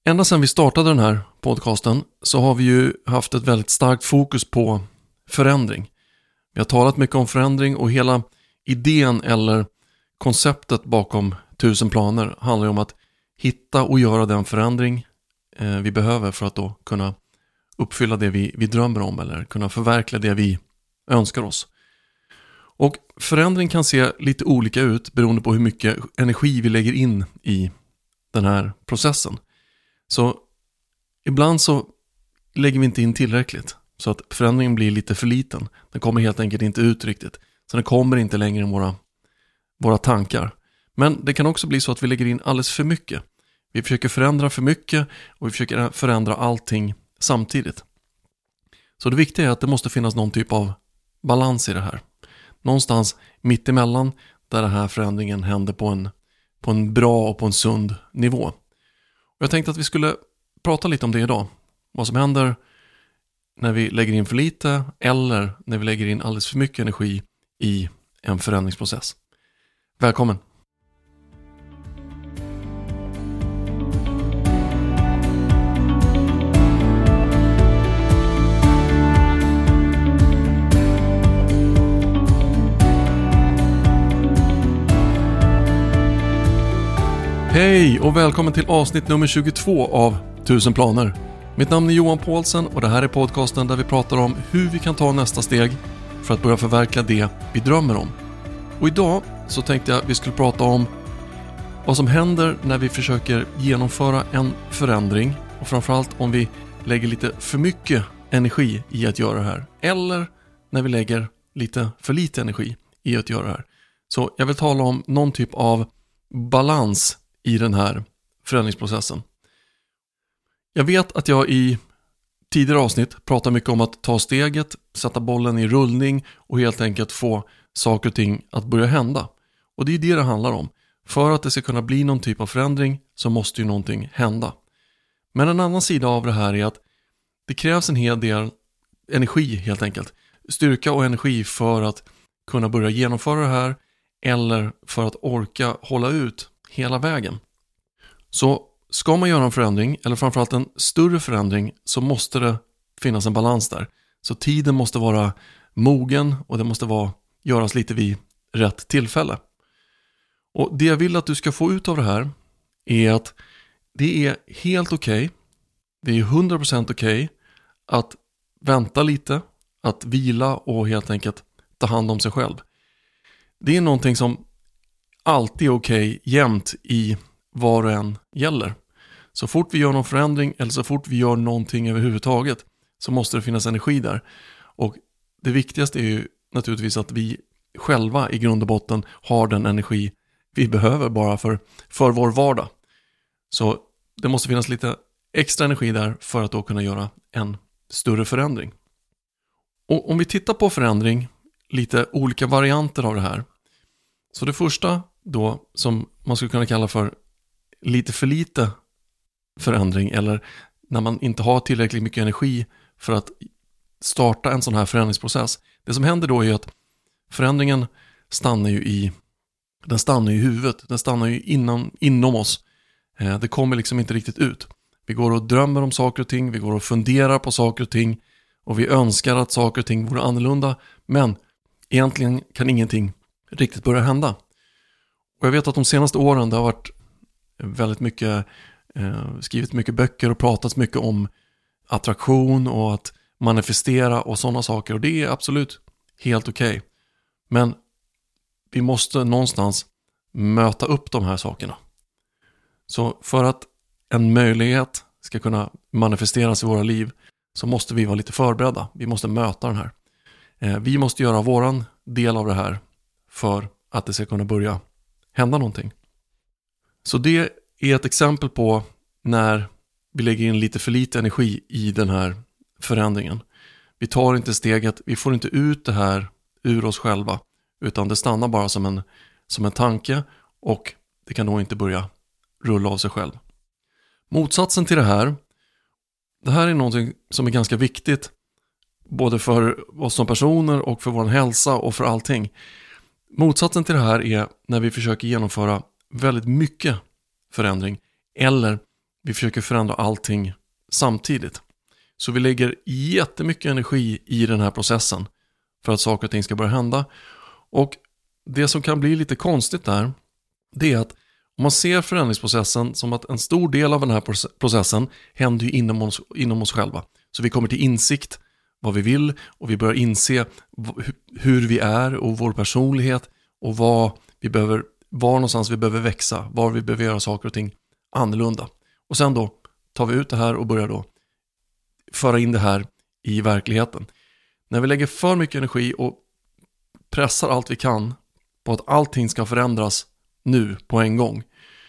Ända sedan vi startade den här podcasten så har vi ju haft ett väldigt starkt fokus på förändring. Vi har talat mycket om förändring och hela idén eller konceptet bakom 1000 planer handlar ju om att hitta och göra den förändring vi behöver för att då kunna uppfylla det vi drömmer om eller kunna förverkliga det vi önskar oss. Och förändring kan se lite olika ut beroende på hur mycket energi vi lägger in i den här processen. Så ibland så lägger vi inte in tillräckligt så att förändringen blir lite för liten. Den kommer helt enkelt inte ut riktigt. Så den kommer inte längre än våra tankar. Men det kan också bli så att vi lägger in alldeles för mycket. Vi försöker förändra för mycket och vi försöker förändra allting samtidigt. Så det viktiga är att det måste finnas någon typ av balans i det här. Någonstans mitt emellan där den här förändringen händer på en bra och på en sund nivå. Och jag tänkte att vi skulle prata lite om det idag. Vad som händer när vi lägger in för lite eller när vi lägger in alldeles för mycket energi i en förändringsprocess. Välkommen! Hej och välkommen till avsnitt nummer 22 av 1000 planer. Mitt namn är Johan Paulsen och det här är podcasten där vi pratar om hur vi kan ta nästa steg för att börja förverkliga det vi drömmer om. Och idag så tänkte jag att vi skulle prata om vad som händer när vi försöker genomföra en förändring och framförallt om vi lägger lite för mycket energi i att göra det här eller när vi lägger lite för lite energi i att göra det här. Så jag vill tala om någon typ av balans i den här förändringsprocessen. Jag vet att jag i tidigare avsnitt pratar mycket om att ta steget, sätta bollen i rullning och helt enkelt få saker och ting att börja hända. Och det är det handlar om. För att det ska kunna bli någon typ av förändring så måste ju någonting hända. Men en annan sida av det här är att det krävs en hel del energi helt enkelt. Styrka och energi för att kunna börja genomföra det här eller för att orka hålla ut hela vägen. Så ska man göra en förändring eller framförallt en större förändring så måste det finnas en balans där. Så tiden måste vara mogen och det måste göras lite vid rätt tillfälle. Och det jag vill att du ska få ut av det här är att det är helt okej. Det är 100% okej att vänta lite, att vila och helt enkelt ta hand om sig själv. Det är någonting som alltid är okej jämt i vad det än gäller. Så fort vi gör någon förändring eller så fort vi gör någonting överhuvudtaget så måste det finnas energi där. Och det viktigaste är ju naturligtvis att vi själva i grund och botten har den energi vi behöver bara för vår vardag. Så det måste finnas lite extra energi där för att då kunna göra en större förändring. Och om vi tittar på förändring, lite olika varianter av det här. Så det första då som man skulle kunna kalla för lite för lite förändring eller när man inte har tillräckligt mycket energi för att starta en sån här förändringsprocess. Det som händer då är att förändringen stannar ju i huvudet. Den stannar ju inom oss. Det kommer liksom inte riktigt ut. Vi går och drömmer om saker och ting. Vi går och funderar på saker och ting. Och vi önskar att saker och ting vore annorlunda. Men egentligen kan ingenting riktigt börja hända. Och jag vet att de senaste åren det har varit väldigt mycket skrivit mycket böcker och pratats mycket om attraktion och att manifestera och sådana saker. Och det är absolut helt okej. Men vi måste någonstans möta upp de här sakerna. Så för att en möjlighet ska kunna manifesteras i våra liv så måste vi vara lite förberedda. Vi måste möta den här. Vi måste göra våran del av det här för att det ska kunna börja hända någonting. Så det är ett exempel på när vi lägger in lite för lite energi i den här förändringen. Vi tar inte steget, vi får inte ut det här ur oss själva utan det stannar bara som en tanke och det kan då inte börja rulla av sig själv. Motsatsen till det här är någonting som är ganska viktigt både för oss som personer och för vår hälsa och för allting. Motsatsen till det här är när vi försöker genomföra väldigt mycket förändring eller vi försöker förändra allting samtidigt. Så vi lägger jättemycket energi i den här processen för att saker och ting ska börja hända. Och det som kan bli lite konstigt där, det är att om man ser förändringsprocessen som att en stor del av den här processen händer ju inom oss själva. Så vi kommer till insikt vad vi vill och vi börjar inse hur vi är och vår personlighet och var någonstans vi behöver växa, var vi behöver göra saker och ting annorlunda. Och sen då tar vi ut det här och börjar då föra in det här i verkligheten. När vi lägger för mycket energi och pressar allt vi kan på att allting ska förändras nu på en gång,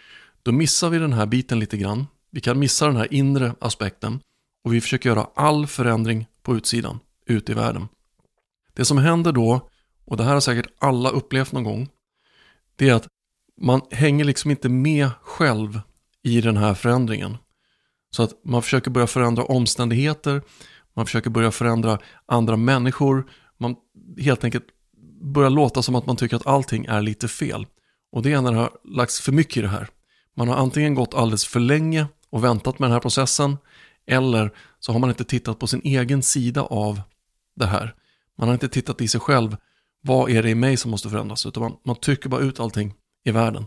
då missar vi den här biten lite grann. Vi kan missa den här inre aspekten och vi försöker göra all förändring på utsidan, ute i världen. Det som händer då, och det här har säkert alla upplevt någon gång, det är att man hänger liksom inte med själv i den här förändringen. Så att man försöker börja förändra omständigheter, man försöker börja förändra andra människor, man helt enkelt börjar låta som att man tycker att allting är lite fel. Och det är när det har lagts för mycket i det här. Man har antingen gått alldeles för länge och väntat med den här processen, eller så har man inte tittat på sin egen sida av det här. Man har inte tittat i sig själv, vad är det i mig som måste förändras, utan man trycker bara ut allting i världen.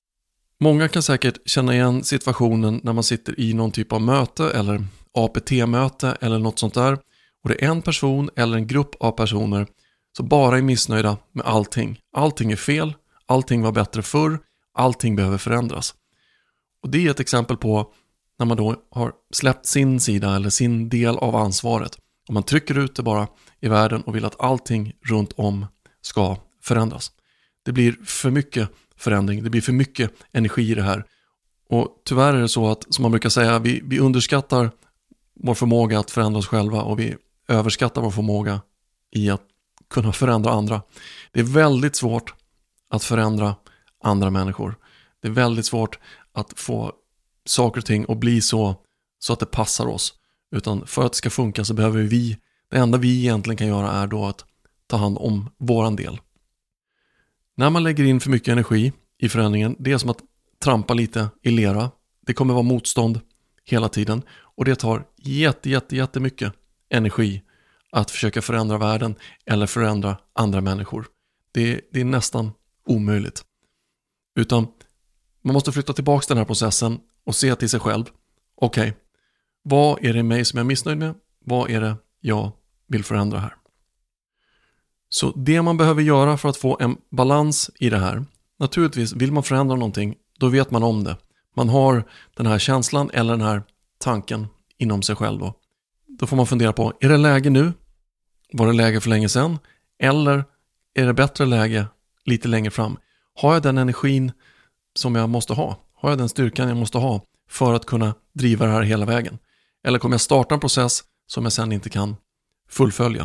Många kan säkert känna igen situationen när man sitter i någon typ av möte eller APT-möte eller något sånt där, och det är en person eller en grupp av personer som bara är missnöjda med allting. Allting är fel, allting var bättre förr, allting behöver förändras. Och det är ett exempel på när man då har släppt sin sida eller sin del av ansvaret. Och man trycker ut det bara i världen och vill att allting runt om ska förändras. Det blir för mycket förändring, det blir för mycket energi i det här. Och tyvärr är det så att, som man brukar säga, vi underskattar vår förmåga att förändra oss själva och vi överskattar vår förmåga i att kunna förändra andra. Det är väldigt svårt att förändra andra människor. Det är väldigt svårt att få saker och ting att bli så att det passar oss. Utan för att det ska funka så behöver det enda vi egentligen kan göra är då att ta hand om våran del. När man lägger in för mycket energi i förändringen, det är som att trampa lite i lera. Det kommer vara motstånd hela tiden och det tar jättemycket energi att försöka förändra världen eller förändra andra människor. Det är nästan omöjligt. Utan man måste flytta tillbaka den här processen och se till sig själv. Okej, vad är det i mig som jag är missnöjd med? Vad är det jag vill förändra här? Så det man behöver göra för att få en balans i det här, naturligtvis vill man förändra någonting, då vet man om det. Man har den här känslan eller den här tanken inom sig själv då. Då får man fundera på, är det läge nu? Var det läge för länge sedan? Eller är det bättre läge lite längre fram? Har jag den energin som jag måste ha? Har jag den styrkan jag måste ha för att kunna driva det här hela vägen? Eller kommer jag starta en process som jag sen inte kan fullfölja?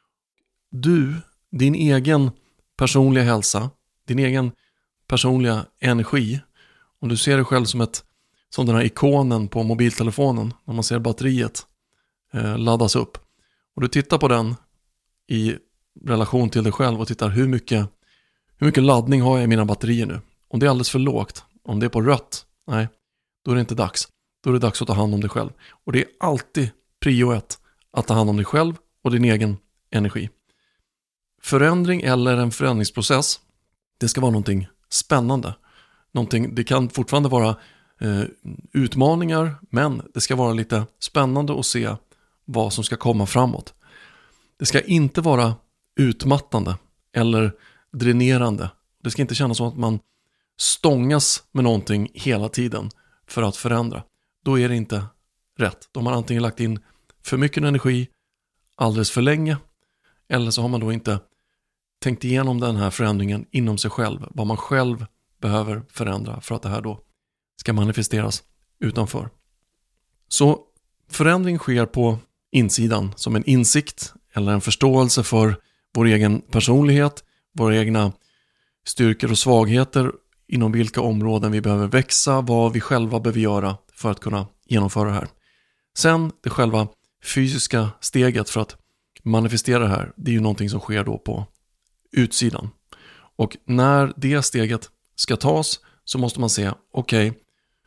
Din egen personliga hälsa, din egen personliga energi, om du ser dig själv som den här ikonen på mobiltelefonen när man ser batteriet laddas upp och du tittar på den i relation till dig själv och tittar hur mycket laddning har jag i mina batterier nu. Om det är alldeles för lågt, om det är på rött, nej, då är det inte dags. Då är det dags att ta hand om dig själv. Och det är alltid prio 1 att ta hand om dig själv och din egen energi. Förändring eller en förändringsprocess, det ska vara någonting spännande. Det kan fortfarande vara utmaningar, men det ska vara lite spännande att se vad som ska komma framåt. Det ska inte vara utmattande eller dränerande. Det ska inte kännas som att man stångas med någonting hela tiden för att förändra. Då är det inte rätt. Då har man antingen lagt in för mycket energi alldeles för länge, eller så har man då inte tänkt igenom den här förändringen inom sig själv. Vad man själv behöver förändra för att det här då ska manifesteras utanför. Så förändring sker på insidan som en insikt eller en förståelse för vår egen personlighet, våra egna styrkor och svagheter, inom vilka områden vi behöver växa, vad vi själva behöver göra för att kunna genomföra det här. Sen det själva fysiska steget för att manifestera det här, det är ju någonting som sker då på utsidan. Och när det steget ska tas så måste man se, okej,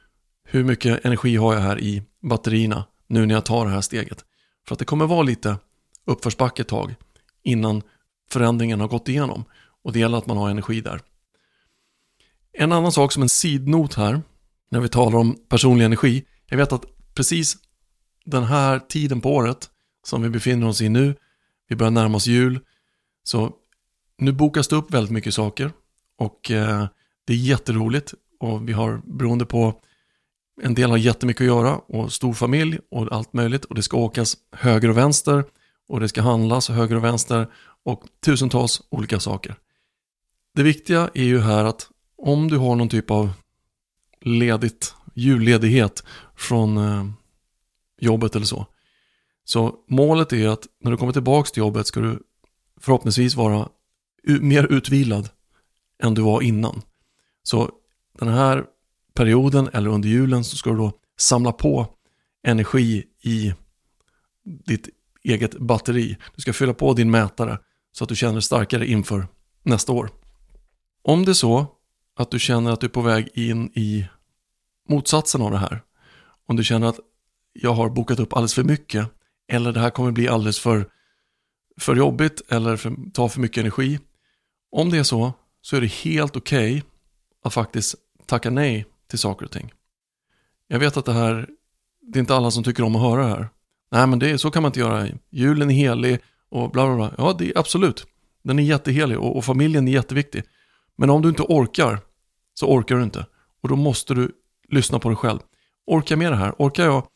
hur mycket energi har jag här i batterierna nu när jag tar det här steget. För att det kommer vara lite uppförsbacke ett tag innan förändringen har gått igenom. Och det gäller att man har energi där. En annan sak som en sidnot här när vi talar om personlig energi. Jag vet att precis den här tiden på året som vi befinner oss i nu, vi börjar närma oss jul, så nu bokas det upp väldigt mycket saker och det är jätteroligt och vi har, beroende på, en del har jättemycket att göra och stor familj och allt möjligt och det ska åkas höger och vänster och det ska handlas höger och vänster och tusentals olika saker. Det viktiga är ju här att om du har någon typ av julledighet från jobbet eller så målet är att när du kommer tillbaka till jobbet ska du förhoppningsvis vara mer utvilad än du var innan. Så den här perioden eller under julen så ska du då samla på energi i ditt eget batteri. Du ska fylla på din mätare så att du känner dig starkare inför nästa år. Om det är så att du känner att du är på väg in i motsatsen av det här, om du känner att jag har bokat upp alldeles för mycket eller det här kommer bli alldeles för jobbigt eller ta för mycket energi. Om det är så är det helt okej att faktiskt tacka nej till saker och ting. Jag vet att det är inte alla som tycker om att höra det här. Nej, men så kan man inte göra. Julen är helig och bla bla bla. Ja, det är absolut. Den är jättehelig och familjen är jätteviktig. Men om du inte orkar så orkar du inte. Och då måste du lyssna på dig själv. Orkar jag med det här? Orkar jag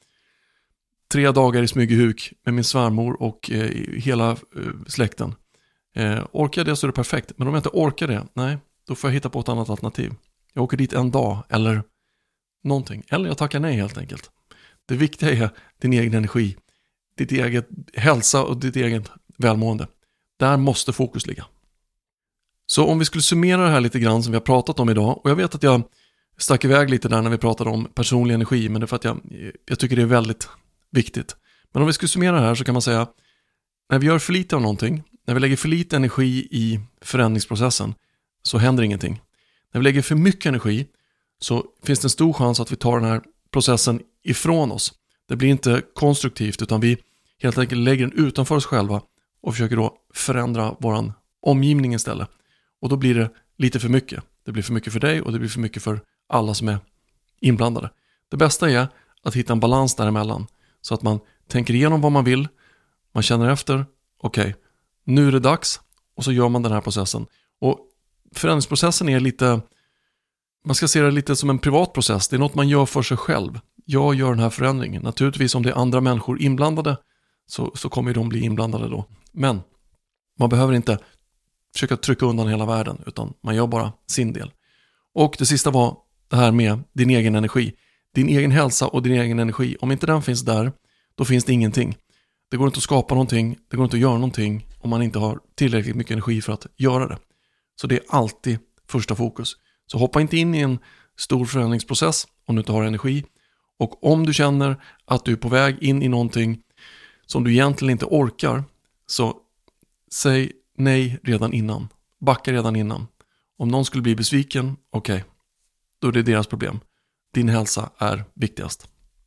3 dagar i Smygehuk med min svärmor och hela släkten? Orkar jag det så är det perfekt. Men om jag inte orkar det, nej, då får jag hitta på ett annat alternativ. Jag åker dit en dag eller någonting. Eller jag tackar nej helt enkelt. Det viktiga är din egen energi, ditt eget hälsa och ditt eget välmående. Där måste fokus ligga. Så om vi skulle summera det här lite grann som vi har pratat om idag. Och jag vet att jag stack iväg lite där när vi pratade om personlig energi. Men det är för att jag tycker det är väldigt viktigt. Men om vi skulle summera det här så kan man säga, när vi gör för lite av någonting, när vi lägger för lite energi i förändringsprocessen så händer ingenting. När vi lägger för mycket energi så finns det en stor chans att vi tar den här processen ifrån oss. Det blir inte konstruktivt utan vi helt enkelt lägger den utanför oss själva och försöker då förändra våran omgivning istället. Och då blir det lite för mycket. Det blir för mycket för dig och det blir för mycket för alla som är inblandade. Det bästa är att hitta en balans däremellan så att man tänker igenom vad man vill, man känner efter, okej, nu är det dags och så gör man den här processen. Och förändringsprocessen är lite, man ska se det lite som en privat process. Det är något man gör för sig själv. Jag gör den här förändringen. Naturligtvis om det är andra människor inblandade så kommer de bli inblandade då. Men man behöver inte försöka trycka undan hela världen utan man gör bara sin del. Och det sista var det här med din egen energi. Din egen hälsa och din egen energi. Om inte den finns där, då finns det ingenting. Det går inte att skapa någonting, det går inte att göra någonting om man inte har tillräckligt mycket energi för att göra det. Så det är alltid första fokus. Så hoppa inte in i en stor förändringsprocess om du inte har energi. Och om du känner att du är på väg in i någonting som du egentligen inte orkar, så säg nej redan innan. Backa redan innan. Om någon skulle bli besviken, okej, då är det deras problem. Din hälsa är viktigast.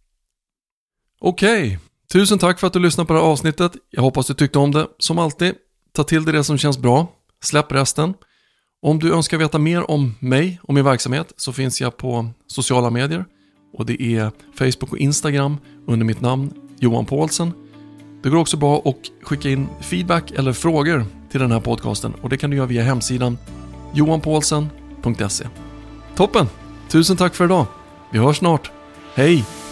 Okej, tusen tack för att du lyssnade på det här avsnittet. Jag hoppas du tyckte om det. Som alltid, ta till dig det som känns bra. Släpp resten. Om du önskar veta mer om mig och min verksamhet så finns jag på sociala medier. Och det är Facebook och Instagram under mitt namn Johan Paulsen. Det går också bra att skicka in feedback eller frågor till den här podcasten. Och det kan du göra via hemsidan johanpaulsen.se. Toppen! Tusen tack för idag. Vi hörs snart. Hej!